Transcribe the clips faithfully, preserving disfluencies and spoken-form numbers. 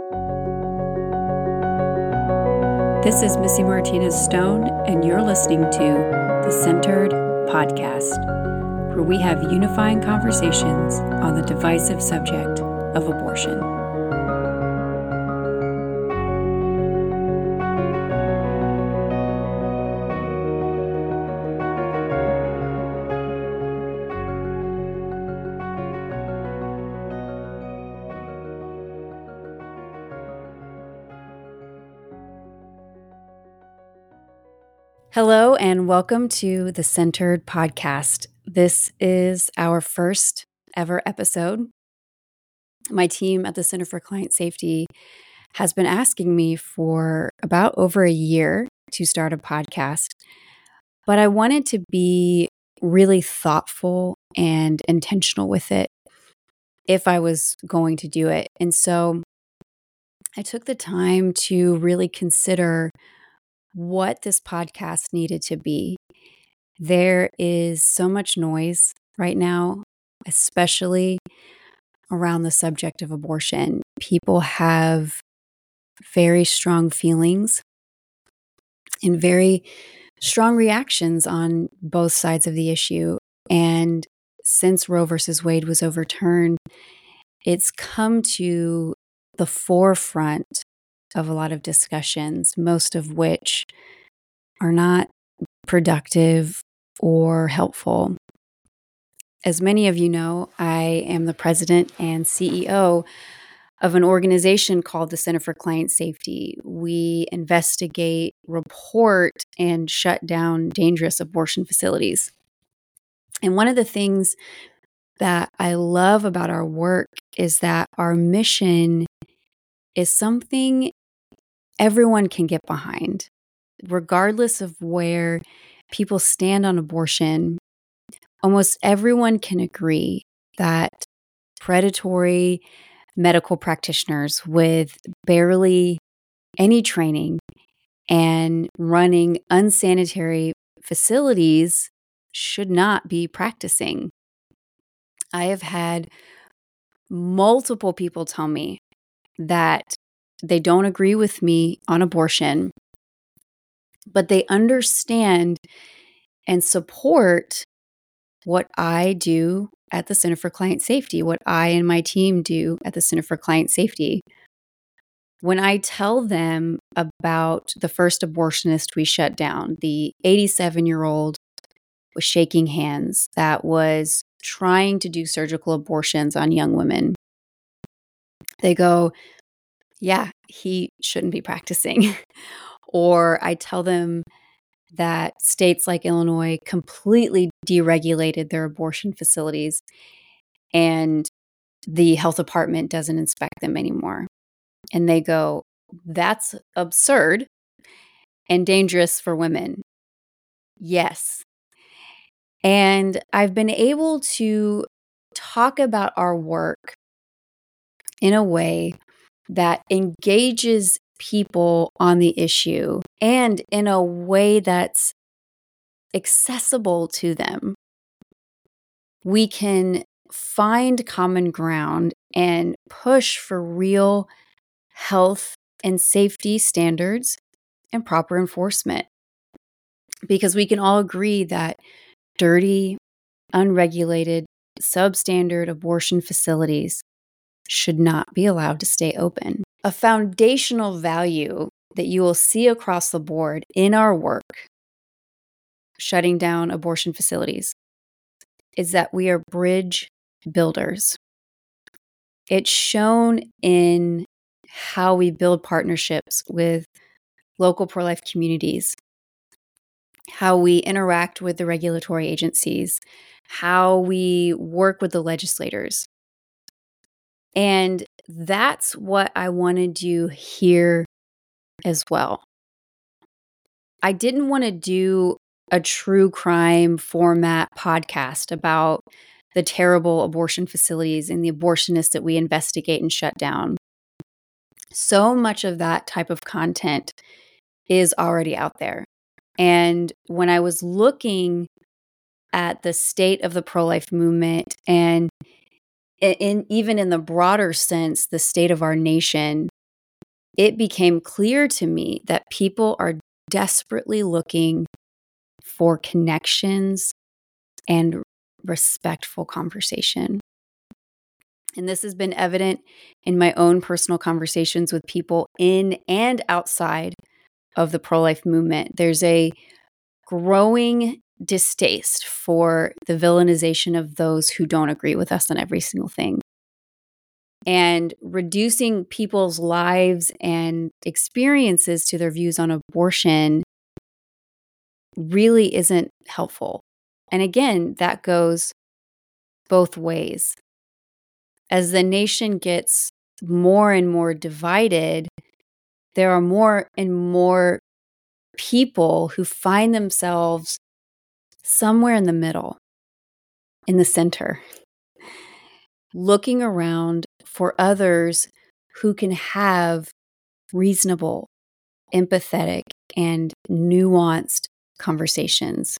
This is Missy Martinez Stone, and you're listening to the Centered Podcast, where we have unifying conversations on the divisive subject of abortion. Hello, and welcome to the Centered Podcast. This is our first ever episode. My team at the Center for Client Safety has been asking me for about over a year to start a podcast, but I wanted to be really thoughtful and intentional with it if I was going to do it. And so I took the time to really consider what this podcast needed to be. There is so much noise right now, especially around the subject of abortion. People have very strong feelings and very strong reactions on both sides of the issue. And since Roe versus Wade was overturned, it's come to the forefront of a lot of discussions, most of which are not productive or helpful. As many of you know, I am the president and C E O of an organization called the Center for Client Safety. We investigate, report, and shut down dangerous abortion facilities. And one of the things that I love about our work is that our mission is something everyone can get behind, regardless of where people stand on abortion. Almost everyone can agree that predatory medical practitioners with barely any training and running unsanitary facilities should not be practicing. I have had multiple people tell me that they don't agree with me on abortion, but they understand and support what I do at the Center for Client Safety, what I and my team do at the Center for Client Safety. When I tell them about the first abortionist we shut down, the eighty-seven-year-old with shaking hands that was trying to do surgical abortions on young women, they go, yeah, he shouldn't be practicing. Or I tell them that states like Illinois completely deregulated their abortion facilities and the health department doesn't inspect them anymore. And they go, that's absurd and dangerous for women. Yes. And I've been able to talk about our work in a way that engages people on the issue and in a way that's accessible to them. We can find common ground and push for real health and safety standards and proper enforcement. Because we can all agree that dirty, unregulated, substandard abortion facilities should not be allowed to stay open. A foundational value that you will see across the board in our work, shutting down abortion facilities, is that we are bridge builders. It's shown in how we build partnerships with local pro-life communities, how we interact with the regulatory agencies, how we work with the legislators. And that's what I want to do here as well. I didn't want to do a true crime format podcast about the terrible abortion facilities and the abortionists that we investigate and shut down. So much of that type of content is already out there. And when I was looking at the state of the pro-life movement and in, even in the broader sense, the state of our nation, it became clear to me that people are desperately looking for connections and respectful conversation. And this has been evident in my own personal conversations with people in and outside of the pro-life movement. There's a growing distaste for the villainization of those who don't agree with us on every single thing. And reducing people's lives and experiences to their views on abortion really isn't helpful. And again, that goes both ways. As the nation gets more and more divided, there are more and more people who find themselves somewhere in the middle, in the center, looking around for others who can have reasonable, empathetic, and nuanced conversations.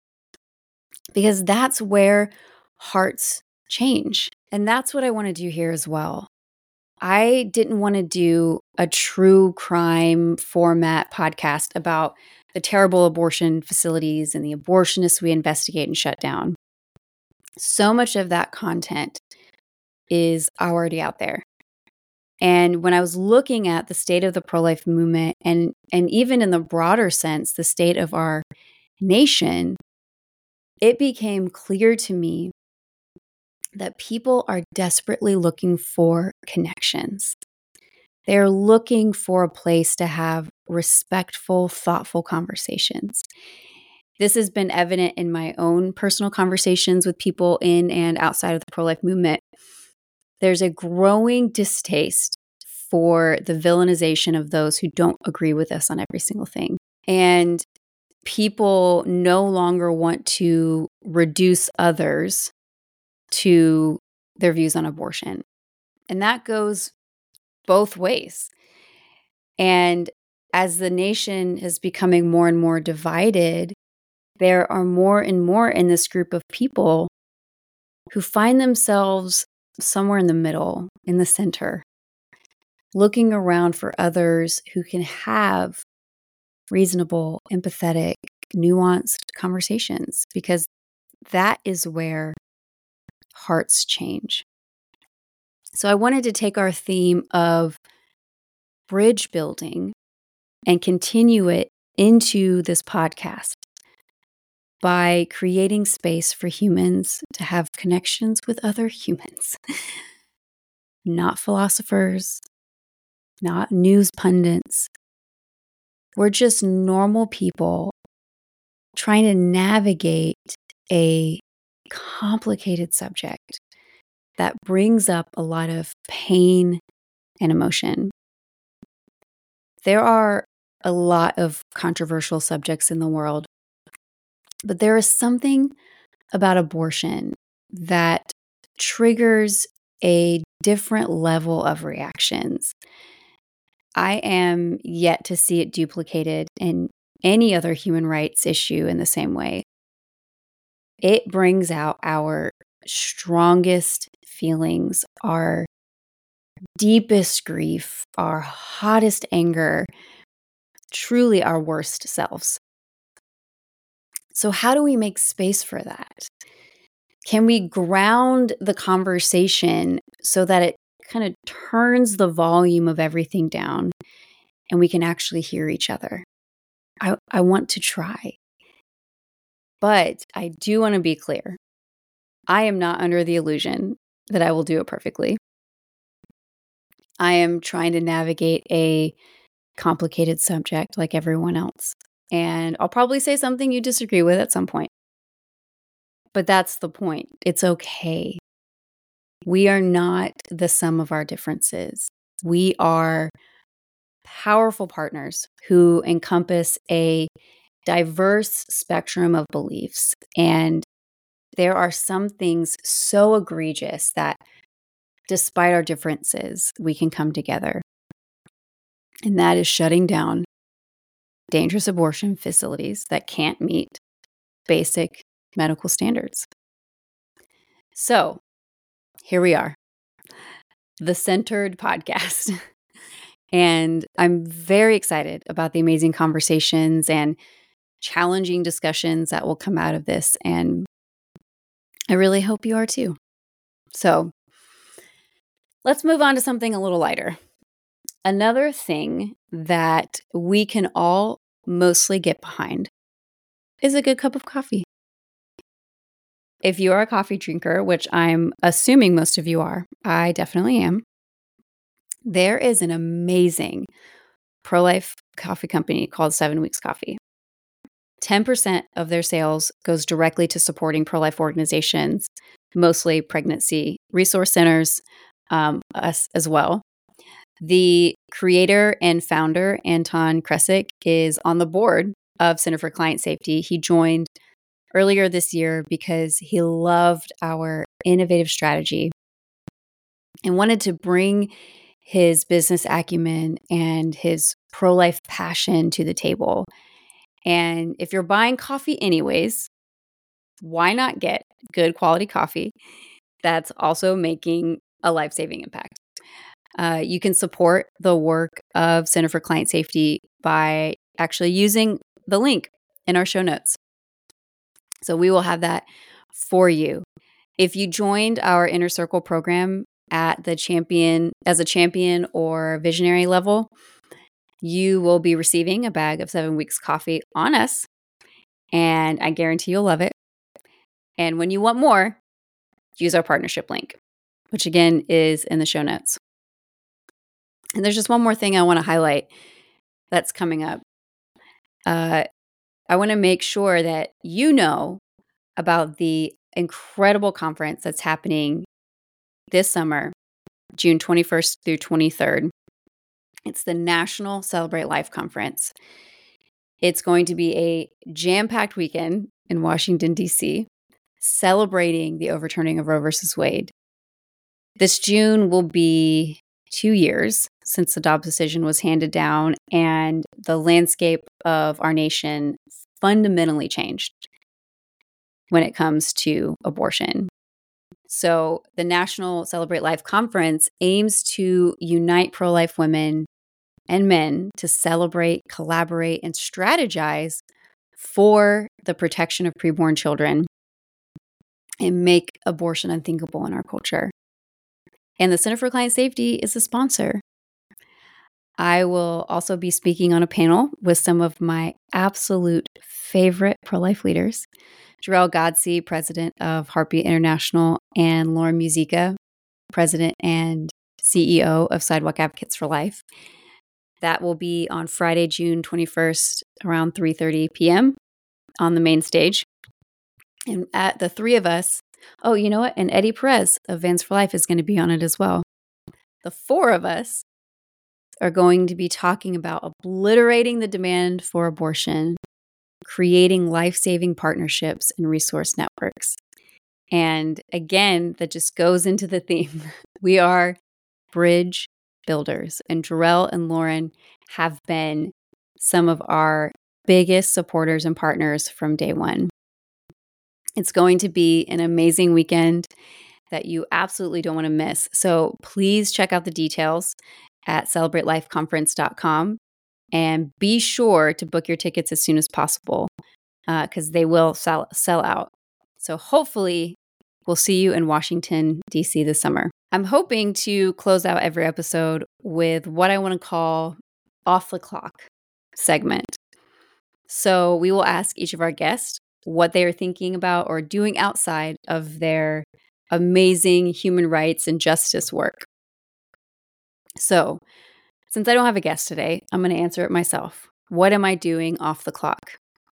Because that's where hearts change. And that's what I want to do here as well. I didn't want to do a true crime format podcast about the terrible abortion facilities and the abortionists we investigate and shut down. So much of that content is already out there. And when I was looking at the state of the pro-life movement and, and even in the broader sense, the state of our nation, it became clear to me that people are desperately looking for connections. They're looking for a place to have respectful, thoughtful conversations. This has been evident in my own personal conversations with people in and outside of the pro-life movement. There's a growing distaste for the villainization of those who don't agree with us on every single thing. And people no longer want to reduce others to their views on abortion. And that goes both ways. And as the nation is becoming more and more divided, there are more and more in this group of people who find themselves somewhere in the middle, in the center, looking around for others who can have reasonable, empathetic, nuanced conversations, because that is where hearts change. So I wanted to take our theme of bridge building and continue it into this podcast by creating space for humans to have connections with other humans, not philosophers, not news pundits. We're just normal people trying to navigate a complicated subject that brings up a lot of pain and emotion. There are a lot of controversial subjects in the world, but there is something about abortion that triggers a different level of reactions. I am yet to see it duplicated in any other human rights issue in the same way. It brings out our strongest feelings, our deepest grief, our hottest anger, truly our worst selves. So how do we make space for that? Can we ground the conversation so that it kind of turns the volume of everything down and we can actually hear each other? I, I want to try. But I do want to be clear. I am not under the illusion that I will do it perfectly. I am trying to navigate a complicated subject like everyone else. And I'll probably say something you disagree with at some point. But that's the point. It's okay. We are not the sum of our differences. We are powerful partners who encompass a diverse spectrum of beliefs. And there are some things so egregious that despite our differences, we can come together. And that is shutting down dangerous abortion facilities that can't meet basic medical standards. So here we are, the Centered Podcast. And I'm very excited about the amazing conversations and challenging discussions that will come out of this. And I really hope you are too. So let's move on to something a little lighter. Another thing that we can all mostly get behind is a good cup of coffee. If you are a coffee drinker, which I'm assuming most of you are, I definitely am, there is an amazing pro-life coffee company called Seven Weeks Coffee. ten percent of their sales goes directly to supporting pro-life organizations, mostly pregnancy resource centers, um, us as well. The creator and founder, Anton Kresic, is on the board of Center for Client Safety. He joined earlier this year because he loved our innovative strategy and wanted to bring his business acumen and his pro-life passion to the table. And if you're buying coffee anyways, why not get good quality coffee that's also making a life-saving impact? Uh, you can support the work of Center for Client Safety by actually using the link in our show notes. So we will have that for you. If you joined our Inner Circle program at the champion, as a champion or visionary level, you will be receiving a bag of Seven Weeks Coffee on us, and I guarantee you'll love it. And when you want more, use our partnership link, which again is in the show notes. And there's just one more thing I want to highlight that's coming up. Uh, I want to make sure that you know about the incredible conference that's happening this summer, June twenty-first through twenty-third. It's the National Celebrate Life Conference. It's going to be a jam-packed weekend in Washington, D C, celebrating the overturning of Roe versus Wade. This June will be two years since the Dobbs decision was handed down, and the landscape of our nation fundamentally changed when it comes to abortion. So the National Celebrate Life Conference aims to unite pro-life women and men to celebrate, collaborate, and strategize for the protection of preborn children and make abortion unthinkable in our culture. And the Center for Client Safety is a sponsor. I will also be speaking on a panel with some of my absolute favorite pro-life leaders, Jarrell Godsey, president of Heartbeat International, and Lauren Musica, president and C E O of Sidewalk Advocates for Life. That will be on Friday, June twenty-first, around three thirty p.m. on the main stage. And at the three of us, oh, you know what? And Eddie Perez of Vans for Life is going to be on it as well. The four of us are going to be talking about obliterating the demand for abortion, creating life-saving partnerships and resource networks. And again, that just goes into the theme. We are bridge builders, and Jarrell and Lauren have been some of our biggest supporters and partners from day one. It's going to be an amazing weekend that you absolutely don't want to miss. So please check out the details at celebrate life conference dot com and be sure to book your tickets as soon as possible because uh, they will sell, sell out. So hopefully we'll see you in Washington, D C this summer. I'm hoping to close out every episode with what I want to call off the clock segment. So we will ask each of our guests what they are thinking about or doing outside of their amazing human rights and justice work. So, since I don't have a guest today, I'm going to answer it myself. What am I doing off the clock?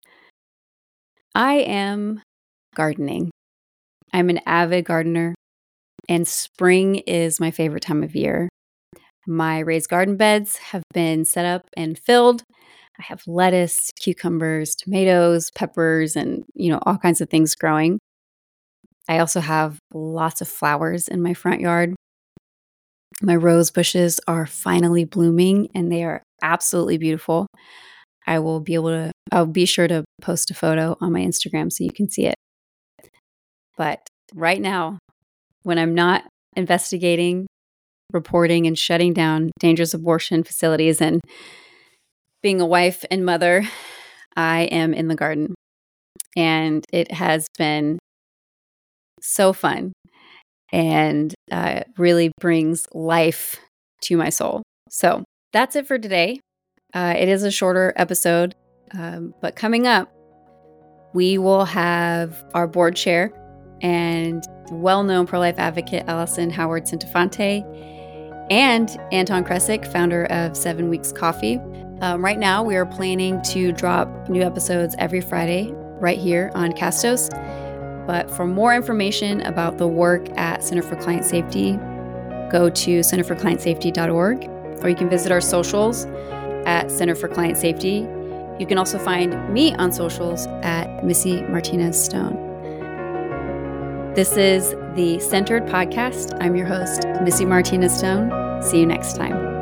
I am gardening. I'm an avid gardener, and spring is my favorite time of year. My raised garden beds have been set up and filled. I have lettuce, cucumbers, tomatoes, peppers, and, you know, all kinds of things growing. I also have lots of flowers in my front yard. My rose bushes are finally blooming and they are absolutely beautiful. I will be able to, I'll be sure to post a photo on my Instagram so you can see it. But right now, when I'm not investigating reporting and shutting down dangerous abortion facilities. And being a wife and mother, I am in the garden. And it has been so fun and uh, really brings life to my soul. So that's it for today. Uh, it is a shorter episode, um, but coming up, we will have our board chair and well-known pro-life advocate Allison Howard Centofonte and Anton Kresick, founder of Seven Weeks Coffee. Um, right now, we are planning to drop new episodes every Friday right here on Castos. But for more information about the work at Center for Client Safety, go to center for client safety dot org, or you can visit our socials at Center for Client Safety. You can also find me on socials at Missy Martinez Stone. This is the Centered Podcast. I'm your host, Missy Martinez Stone. See you next time.